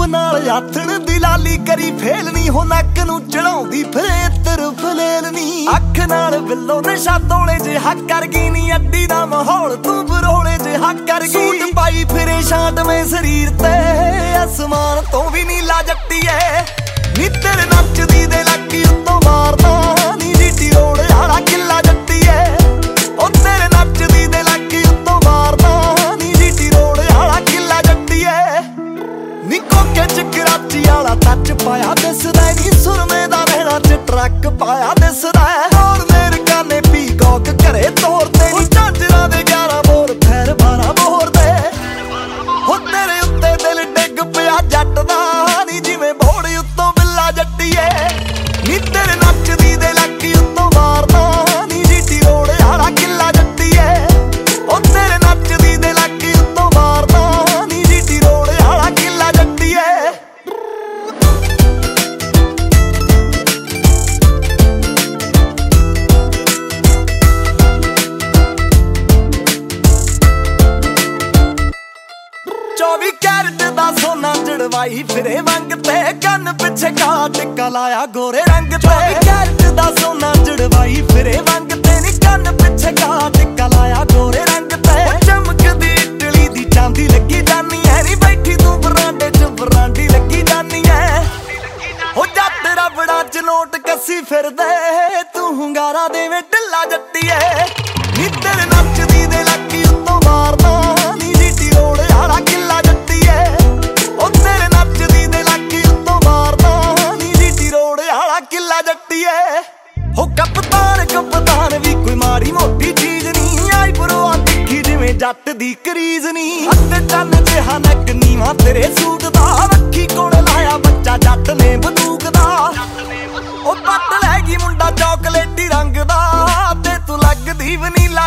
नाल आथण दी लाली करी फेल नी हो नक नूं चढ़ाउंदी फिरे इत्र फलेल नी अख नाल बिल्लो नशा तोले जिहा कर गई नी अड्डी दा माहौल तू बरोले जिहा कर गई सूट पाई फिरे शांत में शरीर ते आसमान तो भी नीला जट्टीए नी तेरे नचदी दे लकी उत्तों मारदा नी जीटी रोड आला किला जट्टीए ओ तेरे नचदी दे लकी उत्तों मारदा नी जीटी रोड आला किला जट्टीए नी कोके च कराची आला टच पाया दिसदा नी सुरमे दा रहना च ट्रक पाया दिसदा और मेरे काने पीकॉक करे तोड़ते नी झांजरा दे 11 बोर खैर 12 बोर दे हो तेरे उत्ते दिल डिग पिया जट दा नी जिवें बोड़ उत्तों बिल्ला जट्टीए नी तेरे नचदी दे लकी उत्तों मारदा नी जीटी रोड आला किला जट्टीए ओ तेरे नचदी दे लकी उत्तों मारदा नी जीटी रोड आला किला जट्टीए 24 कैरेट दा सोना जड़वाई फिरे वंग ते कन पिछे का टिक्का लाया गोरे रंग ते 24 कैरेट दा सोना जड़वाई फिरे वंग ते नी कन पिछे का टिक्का लाया गोरे रंग ते चमकदी इटली दी चांदी लगी जानी है नी बैठी तू बरांडे च बरांडी लगी जानी है हो जा तेरा बड़ा च नोट कसी फिर दे तू hungaरा देवे ढिल्ला जट्टीए नी तेरे नचदी दे लकी उत्तों मारदा नी जीटी रोड आला किला जट्टीए ओ तेरे नचदी दे लकी उत्तों मारदा नी जीटी रोड आला किला जट्टीए हो कप्तान भी कोई माड़ी मोटी चीज नी आई बरोआ दिखी जिवें जट दी करीज नी अते चन जिहा नक नीवा तेरे सूट दा रखी कोल लाया बच्चा जट ने बंदूक दा ओ पट लै गई मुंडा चॉकलेटी रंग दा ते तू लगदी वनीला